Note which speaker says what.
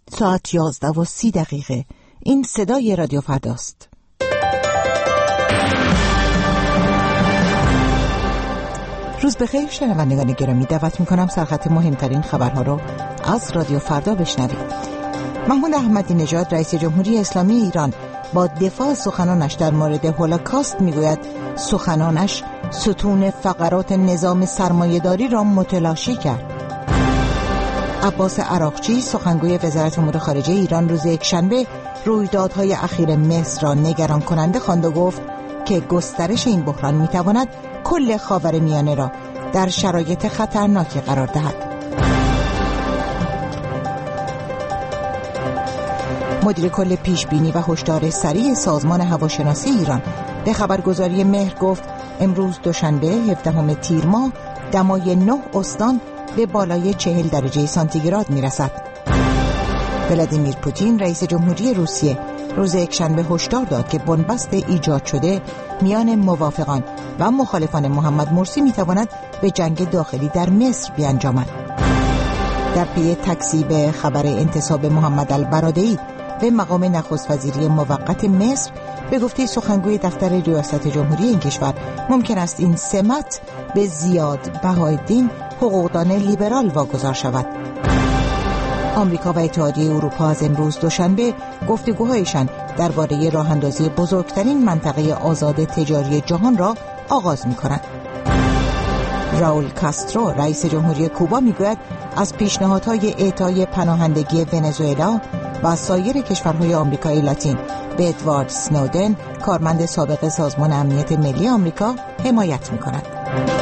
Speaker 1: ساعت 11:30. این صدای رادیو فرداست. روز بخیر شنوندگان گرامی، دعوت میکنم سرخط مهمترین خبرها رو از رادیو فردا بشنوید. محمود احمدی نژاد رئیس جمهوری اسلامی ایران با دفاع سخنانش در مورد هولوکاست میگوید سخنانش ستون فقرات نظام سرمایه‌داری را متلاشی کرد. عباس عراقچی سخنگوی وزارت امور خارجه ایران روز یکشنبه رویدادهای اخیر مصر را نگران کننده خواند و گفت که گسترش این بحران میتواند کل خاورمیانه را در شرایط خطرناکی قرار دهد. مدیر کل پیشبینی و هشدار سریع سازمان هواشناسی ایران به خبرگزاری مهر گفت امروز دوشنبه 17 تیر ماه دمای 9 استان به بالای 40 درجه سانتیگراد میرسد. ولادیمیر پوتین رئیس جمهوری روسیه روز یکشنبه هشدار داد که بنبست ایجاد شده میان موافقان و مخالفان محمد مرسی میتواند به جنگ داخلی در مصر بیانجامد. در پی تکذیب خبر انتصاب محمد البرادعی به مقام نخست وزیری موقت مصر به گفته سخنگوی دفتر ریاست جمهوری این کشور ممکن است این سمت به زیاد بهایالدین حقوقدان لیبرال واگذار شود. آمریکا و اتحادیه اروپا از امروز دوشنبه گفتگوهایشان درباره راه‌اندازی بزرگترین منطقه آزاد تجاری جهان را آغاز می‌کنند. راول کاسترو رئیس جمهوری کوبا میگوید از پیشنهادهای اعطای پناهندگی ونزوئلا و سایر کشورهای آمریکای لاتین به ادوارد اسنودن کارمند سابق سازمان امنیت ملی آمریکا حمایت می‌کند.